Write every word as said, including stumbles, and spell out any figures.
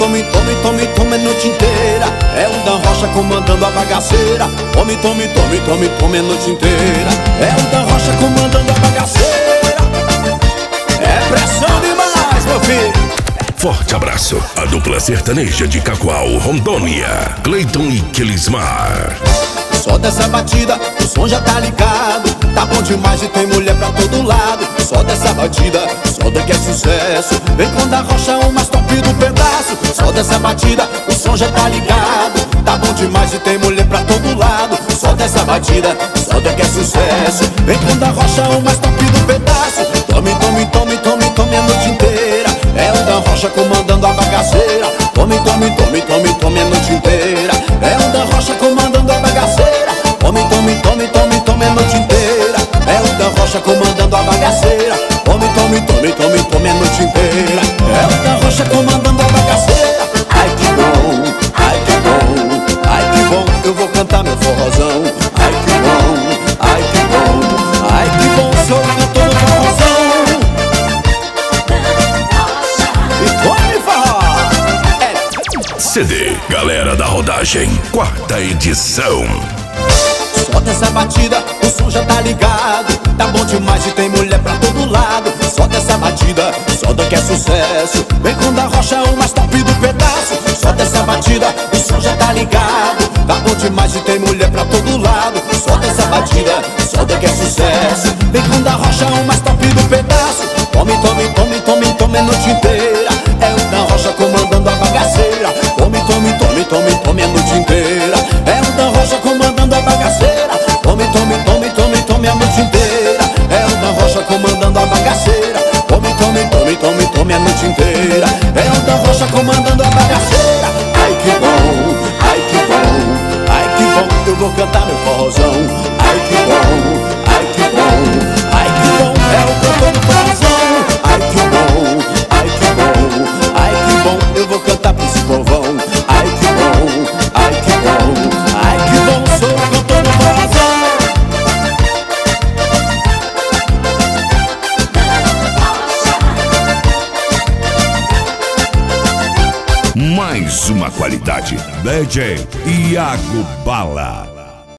tome, tome, tome, tome a noite inteira. É o Dan Rocha comandando a bagaceira. Tome, tome, tome, tome, tome a noite inteira. É o Dan Rocha comandando a bagaceira. É pressão demais, meu filho. Forte abraço, a dupla sertaneja de Cacoal, Rondônia, Cleiton e Kelismar. Só dessa batida, o som já tá ligado. Tá bom demais e tem mulher pra todo lado. Só dessa batida, só daqui é sucesso. Vem com Da Rocha, o mais top do pedaço. Só dessa batida, o som já tá ligado. Tá bom demais e tem mulher pra todo lado. Só dessa batida, só daqui é sucesso. Vem com Da Rocha, o mais top do pedaço. Tome, tome, tome, tome, tome a noite inteira. É o Dan Rocha comandando a bagaceira. Tome, tome, tome, tome, tome a noite inteira. É o Dan Rocha comandando a bagaceira. Tome, tome, tome, tome, tome a noite inteira. É o Dan Rocha comandando a bagaceira. Tome, tome, tome, tome, tome a noite inteira. É o Dan Rocha comandando a bagaceira. Ai que bom, ai que bom, ai que bom, eu vou cantar meu forrozão. Ai que bom, ai que bom, ai que bom, sou o cantor do forrozão. C D Galera da Rodagem, quarta edição. Só dessa batida, o som já tá ligado. Tá bom demais e tem mulher pra todo lado. Só dessa batida, só daqui é sucesso. Vem com Da Rocha, o mais top do pedaço. Só dessa batida, o som já tá ligado. Tá bom demais e tem mulher pra todo lado. Só dessa batida, só daqui é sucesso. Vem com Da Rocha, o mais top do pedaço. Tome, tome, tome, tome, tome a noite inteira. É o Dan Rocha comandando a bagaceira. Tome, tome, tome, tome, tome a noite inteira. É o Dan Rocha comandando a bagaceira. Tome, tome, tome, tome, tome a noite inteira. É o Dan Rocha comandando a bagaceira. Tome, tome, tome, tome, tome a noite inteira. É o Dan Rocha comandando a bagaceira. Ai que bom, ai que bom, ai que bom, eu vou cantar meu forrozão. Ai que bom, ai que bom, ai que bom, é o cantor do forrozão. Ai que bom, ai que bom, ai que bom, eu vou cantar pra esse povão. Ai que bom, ai que bom, ai que bom, sou o cantor do forrozão. Mais uma qualidade, D J Iago Bala.